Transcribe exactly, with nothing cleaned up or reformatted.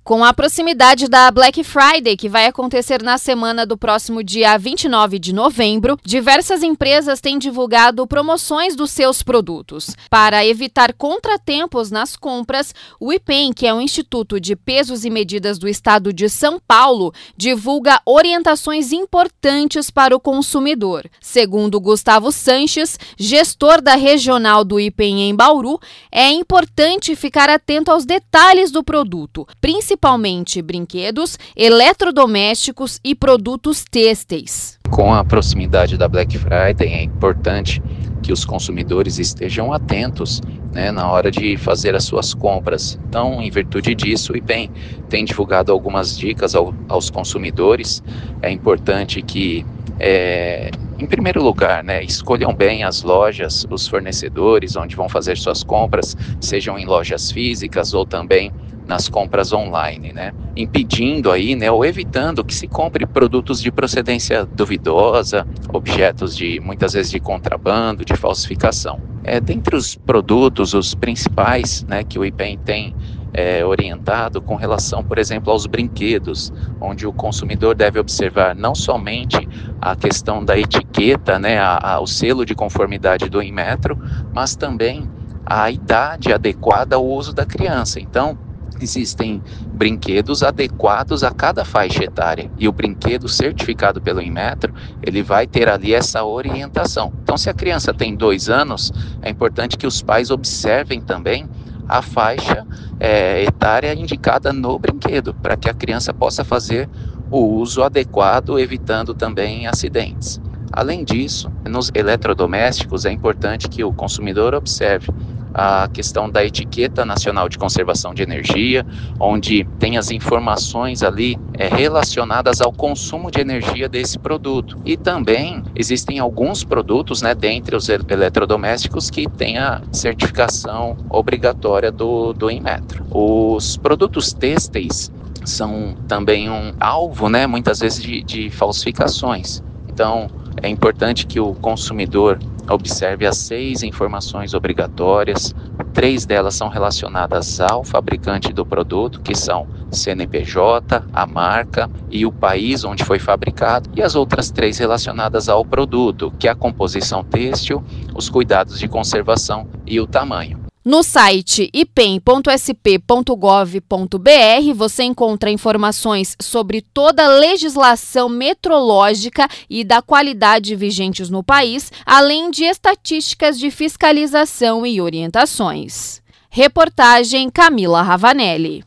Com a proximidade da Black Friday, que vai acontecer na semana do próximo dia vinte e nove de novembro, diversas empresas têm divulgado promoções dos seus produtos. Para evitar contratempos nas compras, o IPEM, que é o Instituto de Pesos e Medidas do Estado de São Paulo, divulga orientações importantes para o consumidor. Segundo Gustavo Sanches, gestor da regional do IPEM em Bauru, é importante ficar atento aos detalhes do produto, principalmente principalmente brinquedos, eletrodomésticos e produtos têxteis. Com a proximidade da Black Friday, é importante que os consumidores estejam atentos, né, na hora de fazer as suas compras. Então, em virtude disso, o IPEM tem divulgado algumas dicas ao, aos consumidores. É importante que, é, em primeiro lugar, né, escolham bem as lojas, os fornecedores onde vão fazer suas compras, sejam em lojas físicas ou também nas compras online, né? Impedindo aí, né, ou evitando que se compre produtos de procedência duvidosa, objetos de, muitas vezes, de contrabando, de falsificação. É, dentre os produtos, os principais, né, que o IPEM tem é, orientado com relação, por exemplo, aos brinquedos, onde o consumidor deve observar não somente a questão da etiqueta, né, a, a, o selo de conformidade do Inmetro, mas também a idade adequada ao uso da criança. Então, existem brinquedos adequados a cada faixa etária e o brinquedo certificado pelo Inmetro, ele vai ter ali essa orientação. Então, se a criança tem dois anos, é importante que os pais observem também a faixa é, etária indicada no brinquedo, para que a criança possa fazer o uso adequado, evitando também acidentes. Além disso, nos eletrodomésticos é importante que o consumidor observe a questão da etiqueta nacional de conservação de energia, onde tem as informações ali é, relacionadas ao consumo de energia desse produto. E também existem alguns produtos, né, dentre os eletrodomésticos que têm a certificação obrigatória do, do Inmetro. Os produtos têxteis são também um alvo, né, muitas vezes de, de falsificações. Então, é importante que o consumidor observe as seis informações obrigatórias. Três delas são relacionadas ao fabricante do produto, que são C N P J, a marca e o país onde foi fabricado. E as outras três relacionadas ao produto, que é a composição têxtil, os cuidados de conservação e o tamanho. No site ipem ponto s p ponto gov ponto b r você encontra informações sobre toda a legislação metrológica e da qualidade vigentes no país, além de estatísticas de fiscalização e orientações. Reportagem Camila Ravanelli.